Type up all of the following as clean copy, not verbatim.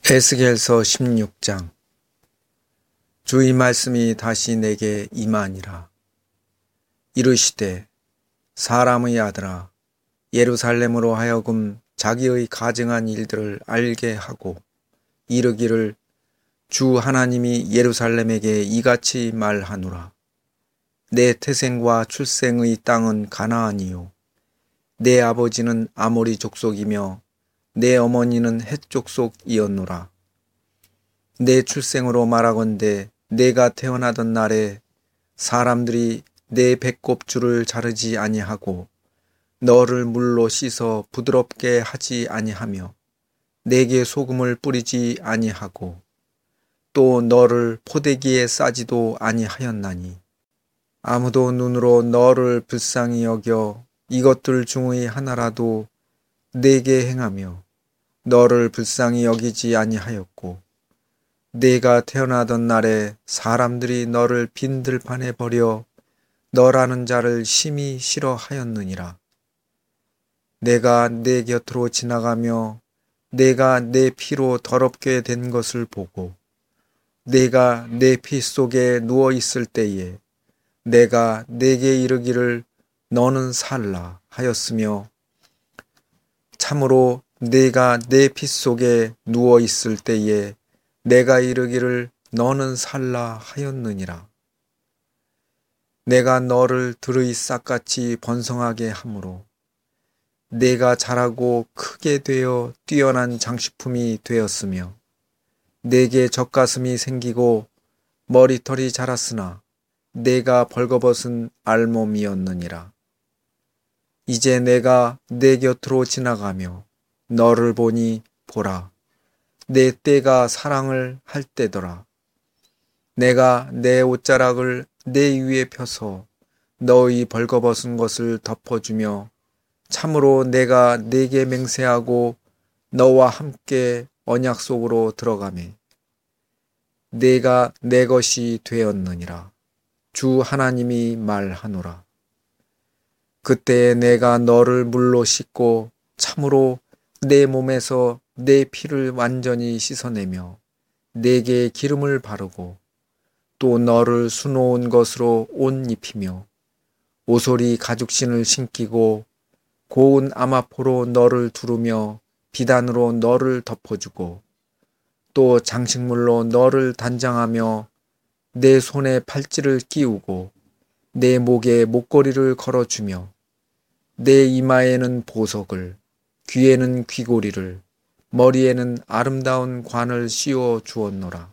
에스겔서 16장. 주의 말씀이 다시 내게 임하니라. 이르시되 사람의 아들아, 예루살렘으로 하여금 자기의 가증한 일들을 알게 하고 이르기를 주 하나님이 예루살렘에게 이같이 말하노라. 내 태생과 출생의 땅은 가나안이요 내 아버지는 아모리 족속이며 내 어머니는 헷 족속이었노라. 내 출생으로 말하건대 내가 태어나던 날에 사람들이 내 배꼽줄을 자르지 아니하고 너를 물로 씻어 부드럽게 하지 아니하며 내게 소금을 뿌리지 아니하고 또 너를 포대기에 싸지도 아니하였나니 아무도 눈으로 너를 불쌍히 여겨 이것들 중의 하나라도 내게 행하며 너를 불쌍히 여기지 아니하였고 내가 태어나던 날에 사람들이 너를 빈 들판에 버려 너라는 자를 심히 싫어하였느니라. 내가 내 곁으로 지나가며 내가 내 피로 더럽게 된 것을 보고 내가 내 피 속에 누워 있을 때에 내가 내게 이르기를 너는 살라 하였으며 참으로 내가 내 피 속에 누워 있을 때에 내가 이르기를 너는 살라 하였느니라. 내가 너를 들의 싹같이 번성하게 하므로 내가 자라고 크게 되어 뛰어난 장식품이 되었으며 내게 젖가슴이 생기고 머리털이 자랐으나 내가 벌거벗은 알몸이었느니라. 이제 내가 내 곁으로 지나가며 너를 보니 보라, 내 때가 사랑을 할 때더라. 내가 내 옷자락을 내 위에 펴서 너의 벌거벗은 것을 덮어주며 참으로 내가 네게 맹세하고 너와 함께 언약 속으로 들어가매 내가 내 것이 되었느니라. 주 하나님이 말하노라. 그때에 내가 너를 물로 씻고 참으로 내 몸에서 내 피를 완전히 씻어내며 내게 기름을 바르고 또 너를 수놓은 것으로 옷 입히며 오소리 가죽신을 신기고 고운 아마포로 너를 두르며 비단으로 너를 덮어주고 또 장식물로 너를 단장하며 내 손에 팔찌를 끼우고 내 목에 목걸이를 걸어주며 내 이마에는 보석을 귀에는 귀고리를 머리에는 아름다운 관을 씌워 주었노라.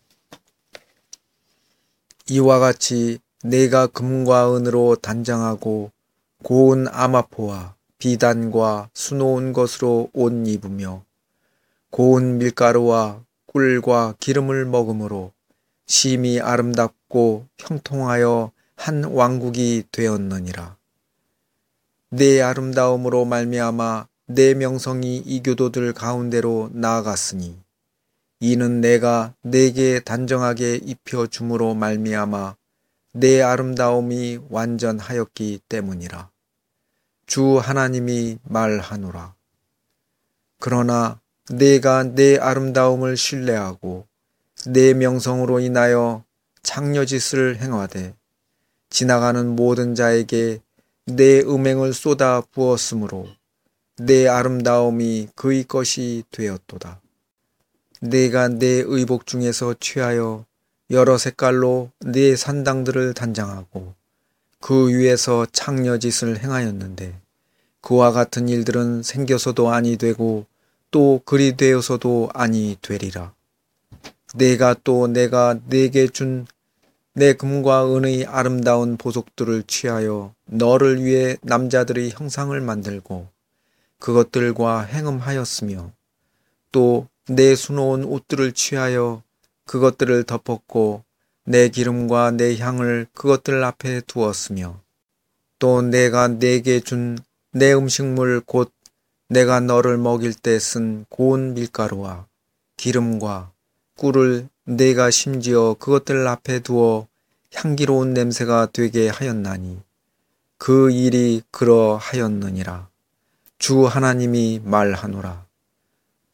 이와 같이 내가 금과 은으로 단장하고 고운 아마포와 비단과 수놓은 것으로 옷 입으며 고운 밀가루와 꿀과 기름을 먹음으로 심히 아름답고 형통하여 한 왕국이 되었느니라. 내 아름다움으로 말미암아 내 명성이 이 교도들 가운데로 나아갔으니 이는 내가 내게 단정하게 입혀줌으로 말미암아 내 아름다움이 완전하였기 때문이라. 주 하나님이 말하노라. 그러나 내가 내 아름다움을 신뢰하고 내 명성으로 인하여 창녀짓을 행하되 지나가는 모든 자에게 내 음행을 쏟아 부었으므로 내 아름다움이 그의 것이 되었도다. 내가 내 의복 중에서 취하여 여러 색깔로 내 산당들을 단장하고 그 위에서 창녀짓을 행하였는데 그와 같은 일들은 생겨서도 아니 되고 또 그리 되어서도 아니 되리라. 내가 내게 준 내 금과 은의 아름다운 보석들을 취하여 너를 위해 남자들의 형상을 만들고 그것들과 행음하였으며 또 내 수놓은 옷들을 취하여 그것들을 덮었고 내 기름과 내 향을 그것들 앞에 두었으며 또 내가 내게 준 내 음식물 곧 내가 너를 먹일 때 쓴 고운 밀가루와 기름과 꿀을 내가 심지어 그것들 앞에 두어 향기로운 냄새가 되게 하였나니 그 일이 그러하였느니라. 주 하나님이 말하노라.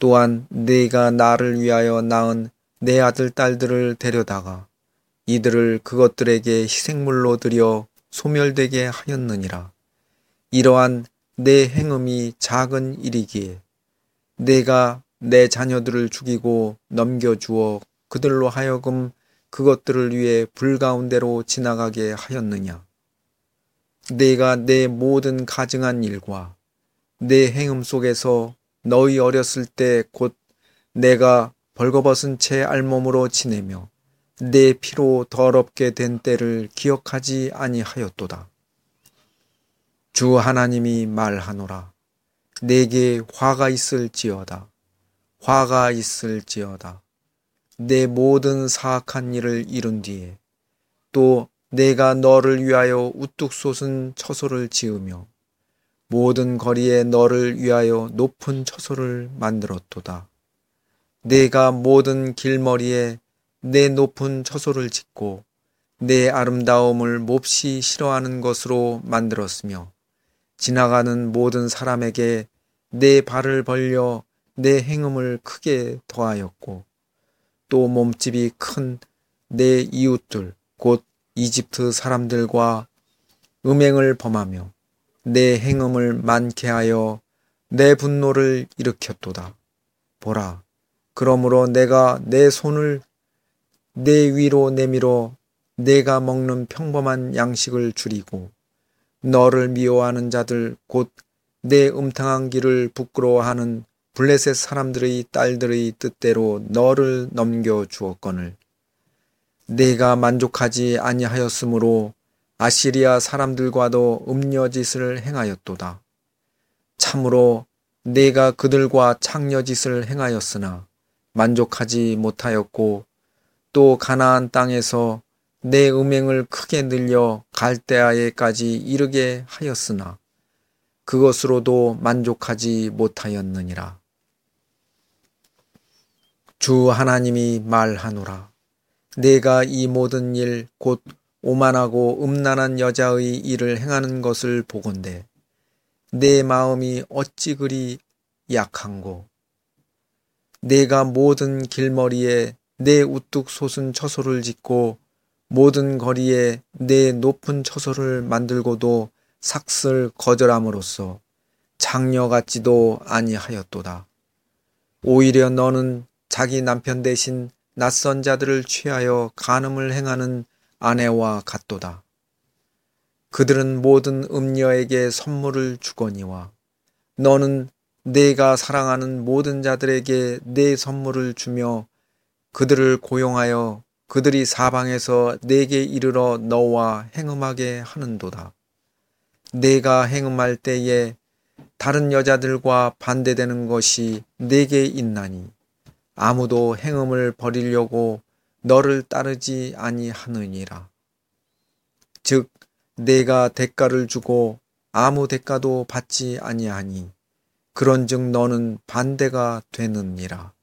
또한 네가 나를 위하여 낳은 내 아들 딸들을 데려다가 이들을 그것들에게 희생물로 드려 소멸되게 하였느니라. 이러한 내 행음이 작은 일이기에 내가 내 자녀들을 죽이고 넘겨주어 그들로 하여금 그것들을 위해 불 가운데로 지나가게 하였느냐. 내가 내 모든 가증한 일과 내 행음 속에서 너희 어렸을 때 곧 내가 벌거벗은 채 알몸으로 지내며 내 피로 더럽게 된 때를 기억하지 아니하였도다. 주 하나님이 말하노라. 내게 화가 있을지어다. 화가 있을지어다. 내 모든 사악한 일을 이룬 뒤에 또 내가 너를 위하여 우뚝 솟은 처소를 지으며 모든 거리에 너를 위하여 높은 처소를 만들었도다. 내가 모든 길머리에 내 높은 처소를 짓고 내 아름다움을 몹시 싫어하는 것으로 만들었으며 지나가는 모든 사람에게 내 발을 벌려 내 행음을 크게 더하였고 또 몸집이 큰 내 이웃들 곧 이집트 사람들과 음행을 범하며 내 행음을 많게 하여 내 분노를 일으켰도다. 보라, 그러므로 내가 내 손을 내 위로 내밀어 내가 먹는 평범한 양식을 줄이고 너를 미워하는 자들 곧 내 음탕한 길을 부끄러워하는 블레셋 사람들의 딸들의 뜻대로 너를 넘겨 주었거늘 내가 만족하지 아니하였으므로 아시리아 사람들과도 음녀짓을 행하였도다. 참으로 내가 그들과 창녀짓을 행하였으나 만족하지 못하였고 또 가나안 땅에서 내 음행을 크게 늘려 갈대아에까지 이르게 하였으나 그것으로도 만족하지 못하였느니라. 주 하나님이 말하노라. 내가 이 모든 일 곧 오만하고 음란한 여자의 일을 행하는 것을 보건대 내 마음이 어찌 그리 약한고 내가 모든 길머리에 내 우뚝 솟은 처소를 짓고 모든 거리에 내 높은 처소를 만들고도 삭슬 거절함으로써 장녀 같지도 아니하였도다. 오히려 너는 자기 남편 대신 낯선 자들을 취하여 간음을 행하는 아내와 같도다. 그들은 모든 음녀에게 선물을 주거니와 너는 내가 사랑하는 모든 자들에게 내 선물을 주며 그들을 고용하여 그들이 사방에서 내게 이르러 너와 행음하게 하는도다. 내가 행음할 때에 다른 여자들과 반대되는 것이 내게 있나니 아무도 행음을 버리려고 너를 따르지 아니하느니라. 즉 내가 대가를 주고 아무 대가도 받지 아니하니 그런즉 너는 반대가 되느니라.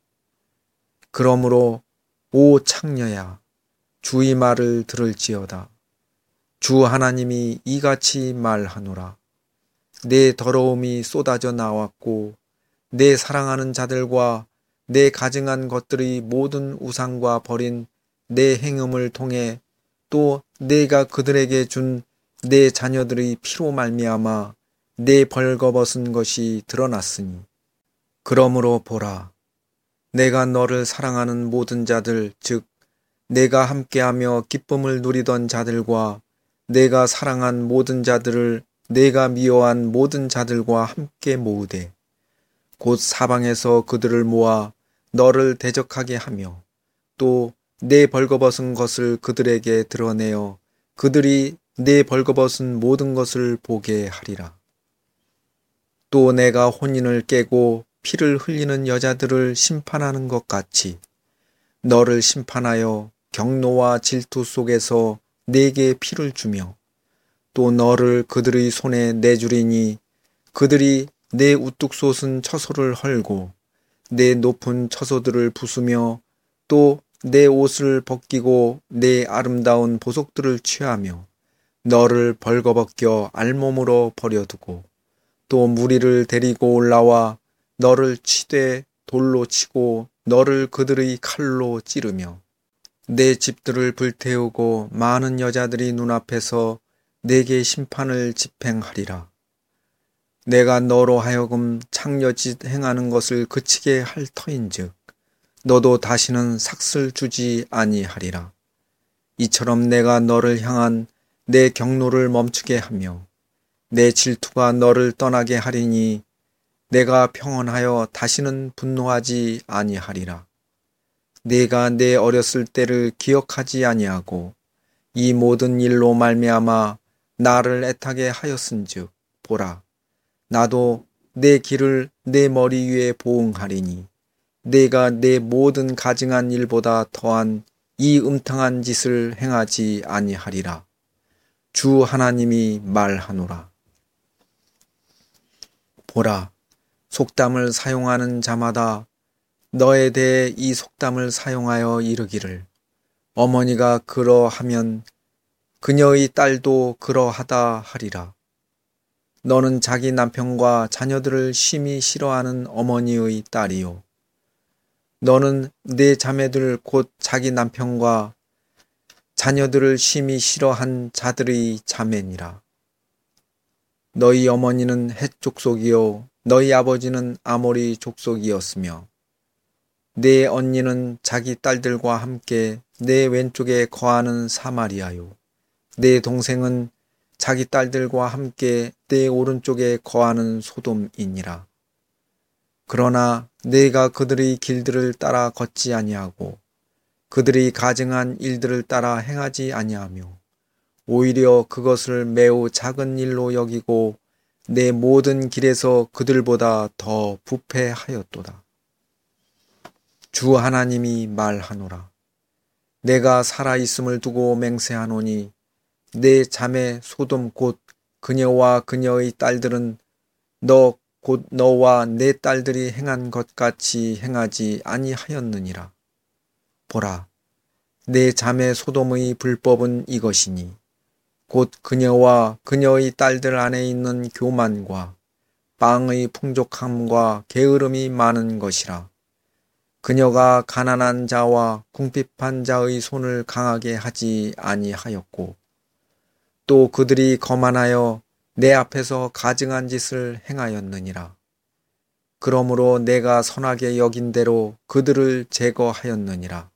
그러므로 오 창녀야 주의 말을 들을지어다. 주 하나님이 이같이 말하노라. 내 더러움이 쏟아져 나왔고 내 사랑하는 자들과 내 가증한 것들의 모든 우상과 버린 내 행음을 통해 또 내가 그들에게 준 내 자녀들의 피로 말미암아 내 벌거벗은 것이 드러났으니 그러므로 보라 내가 너를 사랑하는 모든 자들 즉 내가 함께하며 기쁨을 누리던 자들과 내가 사랑한 모든 자들을 내가 미워한 모든 자들과 함께 모으되 곧 사방에서 그들을 모아 너를 대적하게 하며 또 내 벌거벗은 것을 그들에게 드러내어 그들이 내 벌거벗은 모든 것을 보게 하리라. 또 내가 혼인을 깨고 피를 흘리는 여자들을 심판하는 것 같이 너를 심판하여 경노와 질투 속에서 내게 피를 주며 또 너를 그들의 손에 내주리니 그들이 내 우뚝 솟은 처소를 헐고 내 높은 처소들을 부수며 또 내 옷을 벗기고 내 아름다운 보석들을 취하며 너를 벌거벗겨 알몸으로 버려두고 또 무리를 데리고 올라와 너를 치되 돌로 치고 너를 그들의 칼로 찌르며 내 집들을 불태우고 많은 여자들이 눈앞에서 내게 심판을 집행하리라. 내가 너로 하여금 창녀짓 행하는 것을 그치게 할 터인즉 너도 다시는 삭슬 주지 아니하리라. 이처럼 내가 너를 향한 내 경노를 멈추게 하며 내 질투가 너를 떠나게 하리니 내가 평온하여 다시는 분노하지 아니하리라. 내가 내 어렸을 때를 기억하지 아니하고 이 모든 일로 말미암아 나를 애타게 하였은즉 보라, 나도 내 길을 내 머리 위에 보응하리니 내가 내 모든 가증한 일보다 더한 이 음탕한 짓을 행하지 아니하리라. 주 하나님이 말하노라. 보라, 속담을 사용하는 자마다 너에 대해 이 속담을 사용하여 이르기를 어머니가 그러하면 그녀의 딸도 그러하다 하리라. 너는 자기 남편과 자녀들을 심히 싫어하는 어머니의 딸이요. 너는 네 자매들 곧 자기 남편과 자녀들을 심히 싫어한 자들의 자매니라. 너희 어머니는 헷 족속이요 너희 아버지는 아모리 족속이었으며 네 언니는 자기 딸들과 함께 내 왼쪽에 거하는 사마리아요. 내 동생은 자기 딸들과 함께 내 오른쪽에 거하는 소돔이니라. 그러나 내가 그들의 길들을 따라 걷지 아니하고 그들이 가증한 일들을 따라 행하지 아니하며 오히려 그것을 매우 작은 일로 여기고 내 모든 길에서 그들보다 더 부패하였도다. 주 하나님이 말하노라. 내가 살아있음을 두고 맹세하노니 내 자매 소돔 곧 그녀와 그녀의 딸들은 너 곧 너와 내 딸들이 행한 것 같이 행하지 아니하였느니라. 보라, 내 자매 소돔의 불법은 이것이니 곧 그녀와 그녀의 딸들 안에 있는 교만과 빵의 풍족함과 게으름이 많은 것이라. 그녀가 가난한 자와 궁핍한 자의 손을 강하게 하지 아니하였고 또 그들이 거만하여 내 앞에서 가증한 짓을 행하였느니라. 그러므로 내가 선하게 여긴 대로 그들을 제거하였느니라.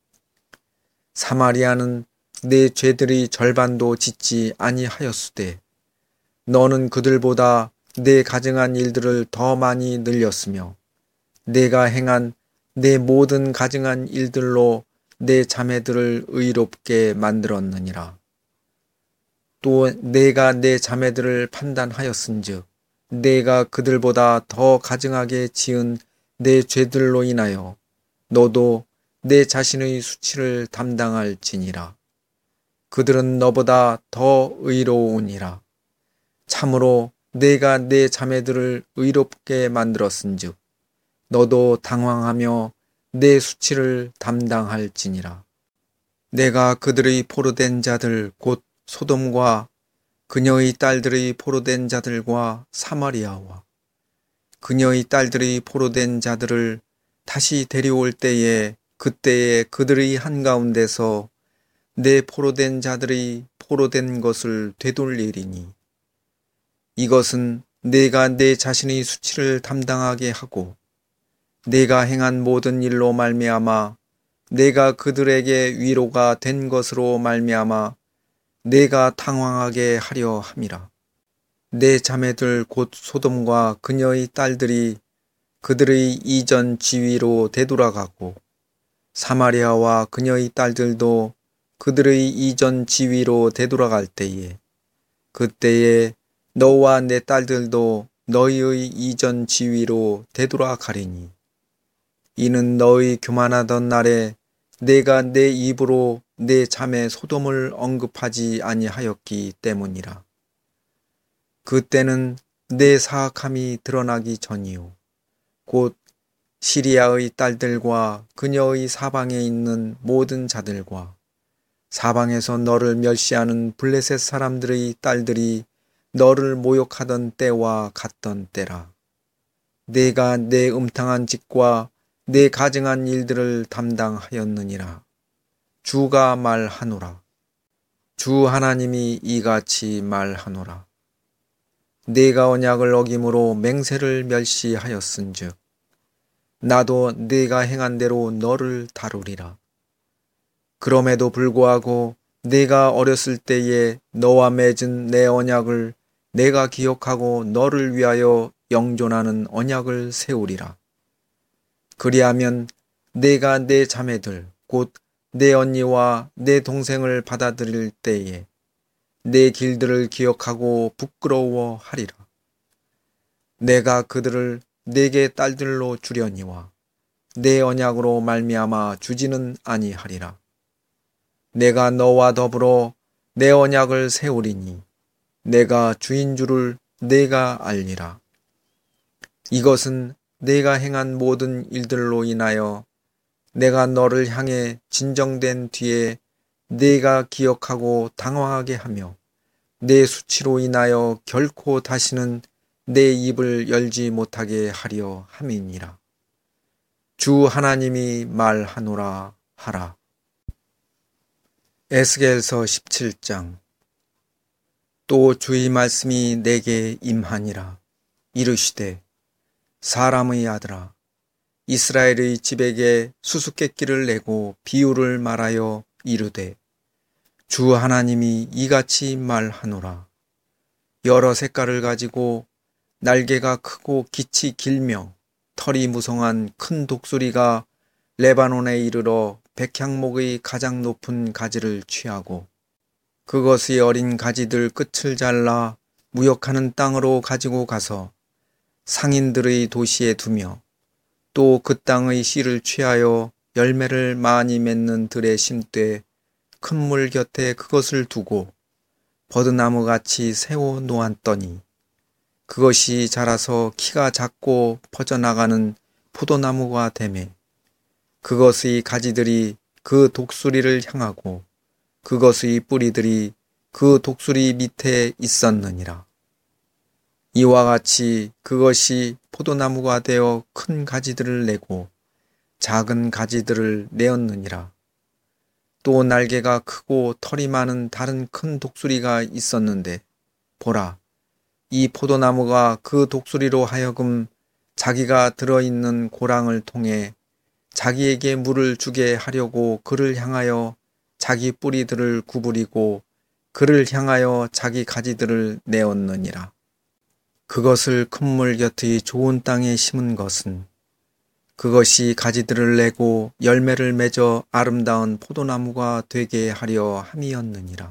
사마리아는 내 죄들의 절반도 짓지 아니하였으되 너는 그들보다 내 가증한 일들을 더 많이 늘렸으며 내가 행한 내 모든 가증한 일들로 내 자매들을 의롭게 만들었느니라. 또 내가 내 자매들을 판단하였은즉 내가 그들보다 더 가증하게 지은 내 죄들로 인하여 너도 내 자신의 수치를 담당할지니라. 그들은 너보다 더 의로우니라. 참으로 내가 내 자매들을 의롭게 만들었은즉 너도 당황하며 내 수치를 담당할지니라. 내가 그들의 포로된 자들 곧 소돔과 그녀의 딸들의 포로된 자들과 사마리아와 그녀의 딸들의 포로된 자들을 다시 데려올 때에 그때에 그들의 한가운데서 내 포로된 자들의 포로된 것을 되돌리리니 이것은 내가 내 자신의 수치를 담당하게 하고 내가 행한 모든 일로 말미암아 내가 그들에게 위로가 된 것으로 말미암아 내가 당황하게 하려 함이라. 내 자매들 곧 소돔과 그녀의 딸들이 그들의 이전 지위로 되돌아가고 사마리아와 그녀의 딸들도 그들의 이전 지위로 되돌아갈 때에 그때에 너와 내 딸들도 너희의 이전 지위로 되돌아가리니 이는 너희 교만하던 날에 내가 내 입으로 내 자매 소돔을 언급하지 아니하였기 때문이라. 그때는 내 사악함이 드러나기 전이요 곧 시리아의 딸들과 그녀의 사방에 있는 모든 자들과 사방에서 너를 멸시하는 블레셋 사람들의 딸들이 너를 모욕하던 때와 같던 때라. 내가 내 음탕한 짓과 내 가증한 일들을 담당하였느니라. 주가 말하노라. 주 하나님이 이같이 말하노라. 내가 언약을 어김으로 맹세를 멸시하였은즉 나도 내가 행한 대로 너를 다루리라. 그럼에도 불구하고 내가 어렸을 때에 너와 맺은 내 언약을 내가 기억하고 너를 위하여 영존하는 언약을 세우리라. 그리하면 내가 내 자매들 곧 내 언니와 내 동생을 받아들일 때에 내 길들을 기억하고 부끄러워하리라. 내가 그들을 내게 딸들로 주려니와 내 언약으로 말미암아 주지는 아니하리라. 내가 너와 더불어 내 언약을 세우리니 내가 주인 줄을 내가 알리라. 이것은 내가 행한 모든 일들로 인하여 내가 너를 향해 진정된 뒤에 내가 기억하고 당황하게 하며 내 수치로 인하여 결코 다시는 내 입을 열지 못하게 하려 함이니라. 주 하나님이 말하노라 하라. 에스겔서 17장. 또 주의 말씀이 내게 임하니라. 이르시되 사람의 아들아, 이스라엘의 집에게 수수께끼를 내고 비유를 말하여 이르되 주 하나님이 이같이 말하노라. 여러 색깔을 가지고 날개가 크고 깃이 길며 털이 무성한 큰 독수리가 레바논에 이르러 백향목의 가장 높은 가지를 취하고 그것의 어린 가지들 끝을 잘라 무역하는 땅으로 가지고 가서 상인들의 도시에 두며 또 그 땅의 씨를 취하여 열매를 많이 맺는 들에 심되 큰 물 곁에 그것을 두고 버드나무같이 세워 놓았더니 그것이 자라서 키가 작고 퍼져나가는 포도나무가 되매 그것의 가지들이 그 독수리를 향하고 그것의 뿌리들이 그 독수리 밑에 있었느니라. 이와 같이 그것이 포도나무가 되어 큰 가지들을 내고 작은 가지들을 내었느니라. 또 날개가 크고 털이 많은 다른 큰 독수리가 있었는데 보라, 이 포도나무가 그 독수리로 하여금 자기가 들어있는 고랑을 통해 자기에게 물을 주게 하려고 그를 향하여 자기 뿌리들을 구부리고 그를 향하여 자기 가지들을 내었느니라. 그것을 큰 물 곁의 좋은 땅에 심은 것은 그것이 가지들을 내고 열매를 맺어 아름다운 포도나무가 되게 하려 함이었느니라.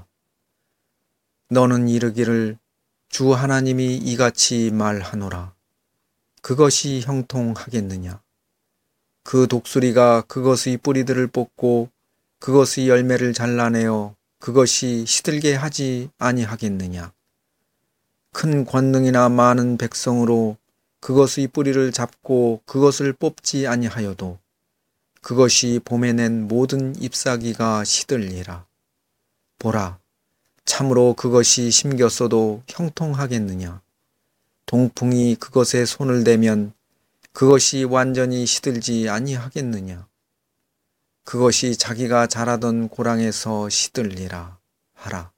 너는 이르기를 주 하나님이 이같이 말하노라. 그것이 형통하겠느냐? 그 독수리가 그것의 뿌리들을 뽑고 그것의 열매를 잘라내어 그것이 시들게 하지 아니하겠느냐? 큰 권능이나 많은 백성으로 그것의 뿌리를 잡고 그것을 뽑지 아니하여도 그것이 봄에 낸 모든 잎사귀가 시들리라. 보라, 참으로 그것이 심겼어도 형통하겠느냐? 동풍이 그것에 손을 대면 그것이 완전히 시들지 아니하겠느냐? 그것이 자기가 자라던 고랑에서 시들리라 하라.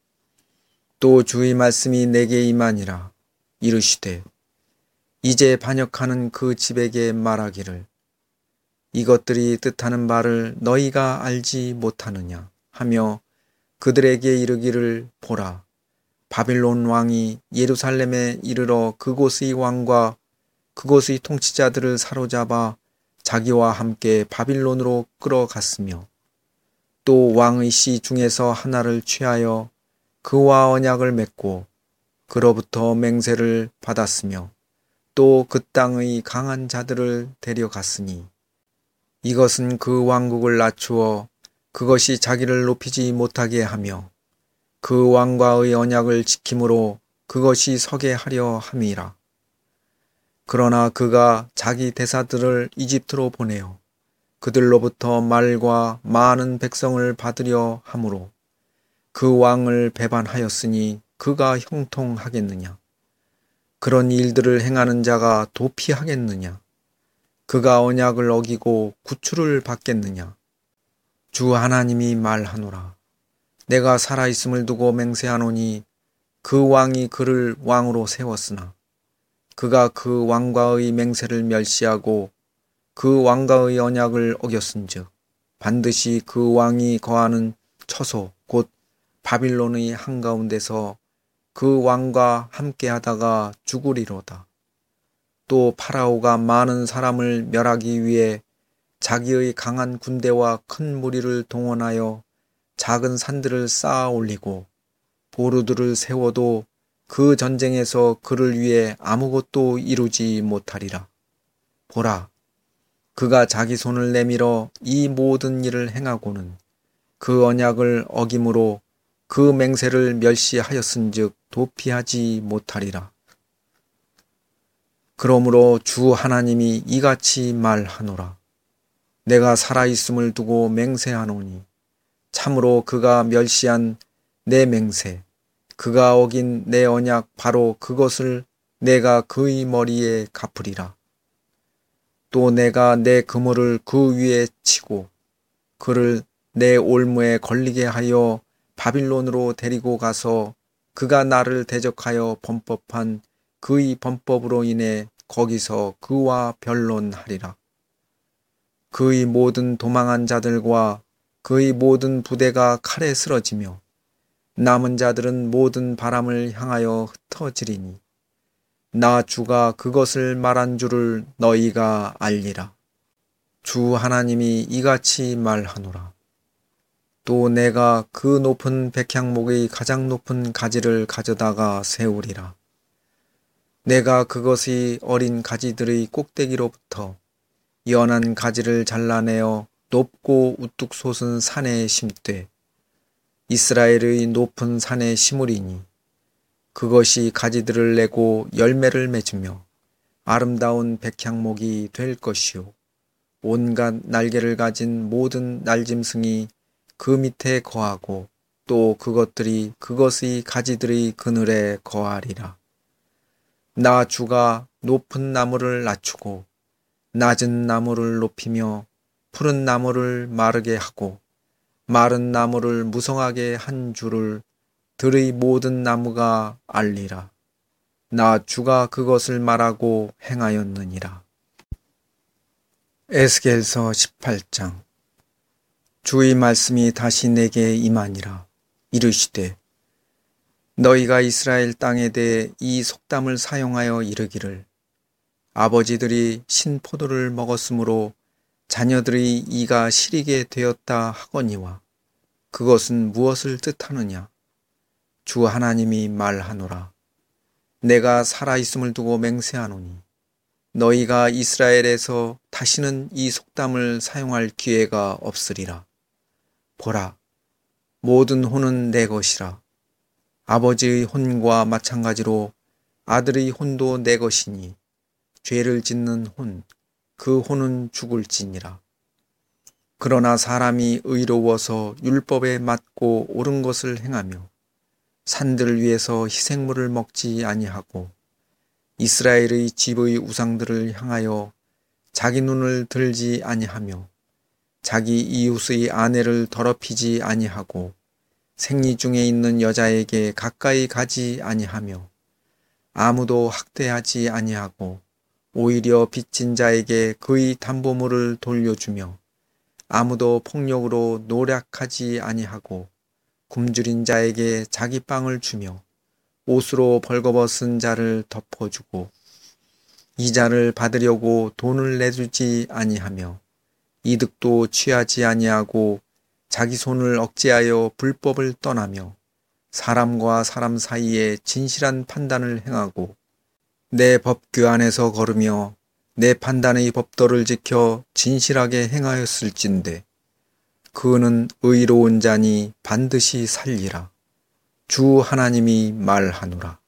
또 주의 말씀이 내게 임하니라. 이르시되 이제 반역하는 그 집에게 말하기를 이것들이 뜻하는 바를 너희가 알지 못하느냐 하며 그들에게 이르기를 보라, 바빌론 왕이 예루살렘에 이르러 그곳의 왕과 그곳의 통치자들을 사로잡아 자기와 함께 바빌론으로 끌어갔으며 또 왕의 씨 중에서 하나를 취하여 그와 언약을 맺고 그로부터 맹세를 받았으며 또 그 땅의 강한 자들을 데려갔으니 이것은 그 왕국을 낮추어 그것이 자기를 높이지 못하게 하며 그 왕과의 언약을 지킴으로 그것이 서게 하려 함이라. 그러나 그가 자기 대사들을 이집트로 보내어 그들로부터 말과 많은 백성을 받으려 함으로 그 왕을 배반하였으니 그가 형통하겠느냐? 그런 일들을 행하는 자가 도피하겠느냐? 그가 언약을 어기고 구출을 받겠느냐? 주 하나님이 말하노라. 내가 살아있음을 두고 맹세하노니 그 왕이 그를 왕으로 세웠으나 그가 그 왕과의 맹세를 멸시하고 그 왕과의 언약을 어겼은즉 반드시 그 왕이 거하는 처소 곧 바빌론의 한가운데서 그 왕과 함께하다가 죽으리로다. 또 파라오가 많은 사람을 멸하기 위해 자기의 강한 군대와 큰 무리를 동원하여 작은 산들을 쌓아 올리고 보루들을 세워도 그 전쟁에서 그를 위해 아무것도 이루지 못하리라. 보라, 그가 자기 손을 내밀어 이 모든 일을 행하고는 그 언약을 어김으로 그 맹세를 멸시하였은즉 도피하지 못하리라. 그러므로 주 하나님이 이같이 말하노라. 내가 살아있음을 두고 맹세하노니 참으로 그가 멸시한 내 맹세, 그가 어긴 내 언약 바로 그것을 내가 그의 머리에 갚으리라. 또 내가 내 그물을 그 위에 치고 그를 내 올무에 걸리게 하여 바빌론으로 데리고 가서 그가 나를 대적하여 범법한 그의 범법으로 인해 거기서 그와 변론하리라. 그의 모든 도망한 자들과 그의 모든 부대가 칼에 쓰러지며 남은 자들은 모든 바람을 향하여 흩어지리니 나 주가 그것을 말한 줄을 너희가 알리라. 주 하나님이 이같이 말하노라. 또 내가 그 높은 백향목의 가장 높은 가지를 가져다가 세우리라. 내가 그것의 어린 가지들의 꼭대기로부터 연한 가지를 잘라내어 높고 우뚝 솟은 산에 심되 이스라엘의 높은 산에 심으리니 그것이 가지들을 내고 열매를 맺으며 아름다운 백향목이 될 것이요 온갖 날개를 가진 모든 날짐승이 그 밑에 거하고 또 그것들이 그것의 가지들의 그늘에 거하리라. 나 주가 높은 나무를 낮추고 낮은 나무를 높이며 푸른 나무를 마르게 하고 마른 나무를 무성하게 한 줄을 들의 모든 나무가 알리라. 나 주가 그것을 말하고 행하였느니라. 에스겔서 18장. 주의 말씀이 다시 내게 임하니라. 이르시되 너희가 이스라엘 땅에 대해 이 속담을 사용하여 이르기를 아버지들이 신포도를 먹었으므로 자녀들의 이가 시리게 되었다 하거니와 그것은 무엇을 뜻하느냐? 주 하나님이 말하노라. 내가 살아있음을 두고 맹세하노니 너희가 이스라엘에서 다시는 이 속담을 사용할 기회가 없으리라. 보라, 모든 혼은 내 것이라. 아버지의 혼과 마찬가지로 아들의 혼도 내 것이니 죄를 짓는 혼, 그 혼은 죽을지니라. 그러나 사람이 의로워서 율법에 맞고 옳은 것을 행하며 산들 위에서 희생물을 먹지 아니하고 이스라엘의 집의 우상들을 향하여 자기 눈을 들지 아니하며 자기 이웃의 아내를 더럽히지 아니하고 생리 중에 있는 여자에게 가까이 가지 아니하며 아무도 학대하지 아니하고 오히려 빚진 자에게 그의 담보물을 돌려주며 아무도 폭력으로 노략하지 아니하고 굶주린 자에게 자기 빵을 주며 옷으로 벌거벗은 자를 덮어주고 이자를 받으려고 돈을 내주지 아니하며 이득도 취하지 아니하고 자기 손을 억제하여 불법을 떠나며 사람과 사람 사이에 진실한 판단을 행하고 내 법규 안에서 걸으며 내 판단의 법도를 지켜 진실하게 행하였을진데 그는 의로운 자니 반드시 살리라. 주 하나님이 말하노라.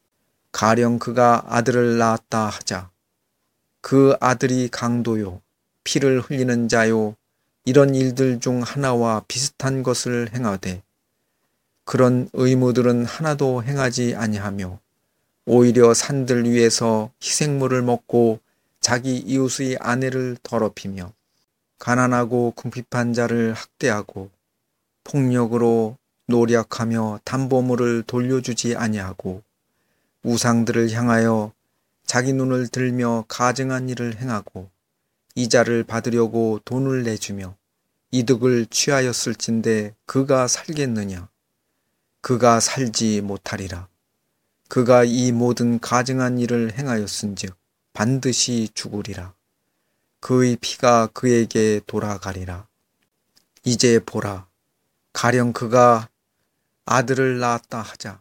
가령 그가 아들을 낳았다 하자. 그 아들이 강도요 피를 흘리는 자요 이런 일들 중 하나와 비슷한 것을 행하되 그런 의무들은 하나도 행하지 아니하며 오히려 산들 위에서 희생물을 먹고 자기 이웃의 아내를 더럽히며 가난하고 궁핍한 자를 학대하고 폭력으로 노력하며 담보물을 돌려주지 아니하고 우상들을 향하여 자기 눈을 들며 가증한 일을 행하고 이자를 받으려고 돈을 내주며 이득을 취하였을진데 그가 살겠느냐? 그가 살지 못하리라. 그가 이 모든 가증한 일을 행하였은즉 반드시 죽으리라. 그의 피가 그에게 돌아가리라. 이제 보라. 가령 그가 아들을 낳았다 하자.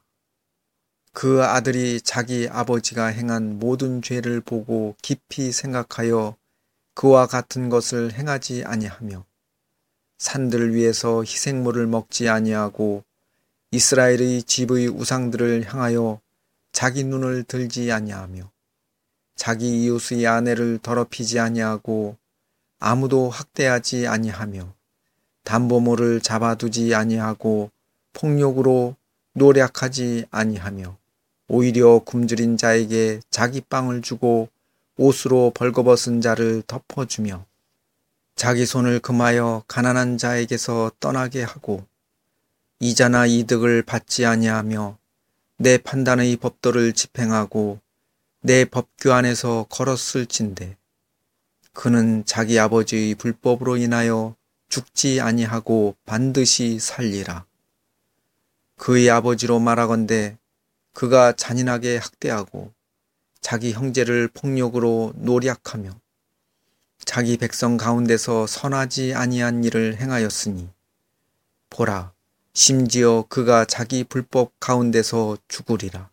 그 아들이 자기 아버지가 행한 모든 죄를 보고 깊이 생각하여 그와 같은 것을 행하지 아니하며 산들 위에서 희생물을 먹지 아니하고 이스라엘의 집의 우상들을 향하여 자기 눈을 들지 아니하며 자기 이웃의 아내를 더럽히지 아니하고 아무도 학대하지 아니하며 담보물을 잡아두지 아니하고 폭력으로 노력하지 아니하며 오히려 굶주린 자에게 자기 빵을 주고 옷으로 벌거벗은 자를 덮어주며 자기 손을 금하여 가난한 자에게서 떠나게 하고 이자나 이득을 받지 아니하며 내 판단의 법도를 집행하고 내 법규 안에서 걸었을진데 그는 자기 아버지의 불법으로 인하여 죽지 아니하고 반드시 살리라. 그의 아버지로 말하건대 그가 잔인하게 학대하고 자기 형제를 폭력으로 노략하며 자기 백성 가운데서 선하지 아니한 일을 행하였으니 보라, 심지어 그가 자기 불법 가운데서 죽으리라.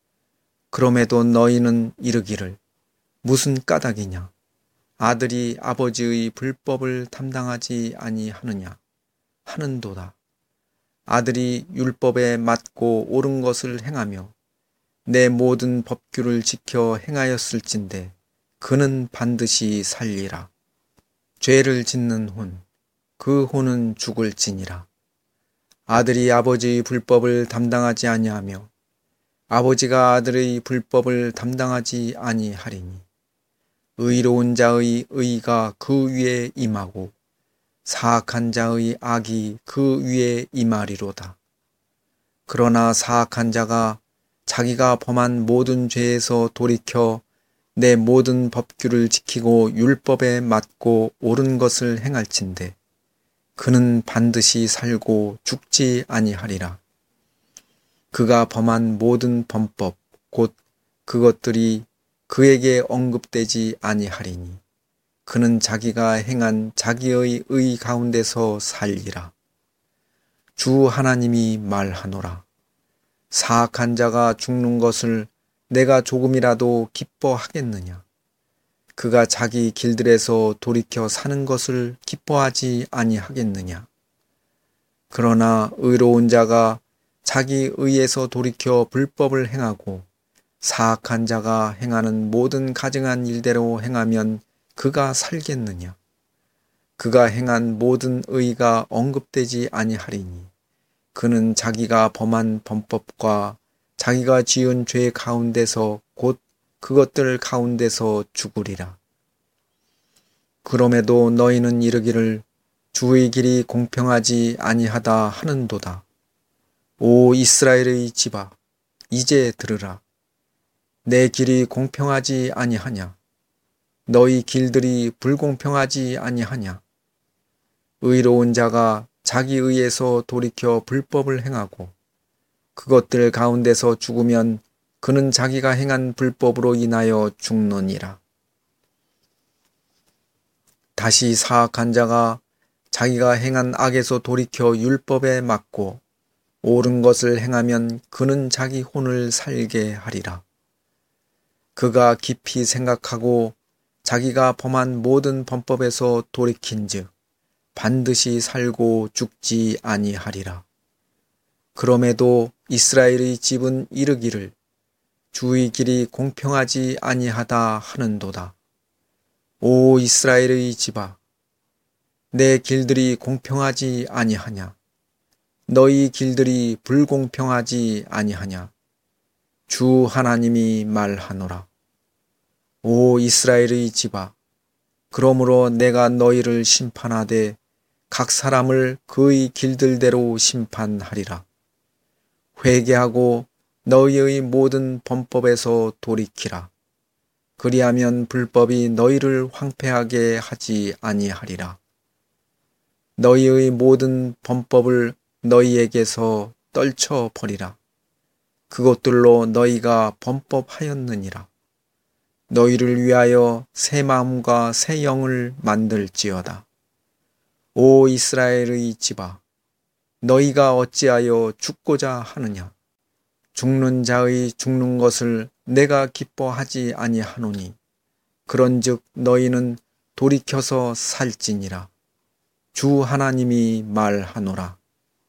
그럼에도 너희는 이르기를 무슨 까닭이냐? 아들이 아버지의 불법을 담당하지 아니하느냐 하는도다. 아들이 율법에 맞고 옳은 것을 행하며 내 모든 법규를 지켜 행하였을진데 그는 반드시 살리라. 죄를 짓는 혼, 그 혼은 죽을지니라. 아들이 아버지의 불법을 담당하지 아니하며 아버지가 아들의 불법을 담당하지 아니하리니 의로운 자의 의가 그 위에 임하고 사악한 자의 악이 그 위에 임하리로다. 그러나 사악한 자가 자기가 범한 모든 죄에서 돌이켜 내 모든 법규를 지키고 율법에 맞고 옳은 것을 행할진대 그는 반드시 살고 죽지 아니하리라. 그가 범한 모든 범법 곧 그것들이 그에게 언급되지 아니하리니 그는 자기가 행한 자기의 의 가운데서 살리라. 주 하나님이 말하노라. 사악한 자가 죽는 것을 내가 조금이라도 기뻐하겠느냐? 그가 자기 길들에서 돌이켜 사는 것을 기뻐하지 아니하겠느냐? 그러나 의로운 자가 자기 의에서 돌이켜 불법을 행하고 사악한 자가 행하는 모든 가증한 일대로 행하면 그가 살겠느냐? 그가 행한 모든 의가 언급되지 아니하리니 그는 자기가 범한 범법과 자기가 지은 죄 가운데서 곧 그것들 가운데서 죽으리라. 그럼에도 너희는 이르기를 주의 길이 공평하지 아니하다 하는도다. 오 이스라엘의 집아, 이제 들으라. 내 길이 공평하지 아니하냐? 너희 길들이 불공평하지 아니하냐? 의로운 자가 자기 의에서 돌이켜 불법을 행하고 그것들 가운데서 죽으면 그는 자기가 행한 불법으로 인하여 죽느니라. 다시 사악한 자가 자기가 행한 악에서 돌이켜 율법에 맞고 옳은 것을 행하면 그는 자기 혼을 살게 하리라. 그가 깊이 생각하고 자기가 범한 모든 범법에서 돌이킨즉 반드시 살고 죽지 아니하리라. 그럼에도 이스라엘의 집은 이르기를 주의 길이 공평하지 아니하다 하는도다. 오 이스라엘의 집아, 내 길들이 공평하지 아니하냐? 너희 길들이 불공평하지 아니하냐? 주 하나님이 말하노라. 오 이스라엘의 집아, 그러므로 내가 너희를 심판하되 각 사람을 그의 길들대로 심판하리라. 회개하고 너희의 모든 범법에서 돌이키라. 그리하면 불법이 너희를 황폐하게 하지 아니하리라. 너희의 모든 범법을 너희에게서 떨쳐버리라. 그것들로 너희가 범법하였느니라. 너희를 위하여 새 마음과 새 영을 만들지어다. 오 이스라엘의 집아, 너희가 어찌하여 죽고자 하느냐? 죽는 자의 죽는 것을 내가 기뻐하지 아니하노니 그런즉 너희는 돌이켜서 살지니라. 주 하나님이 말하노라.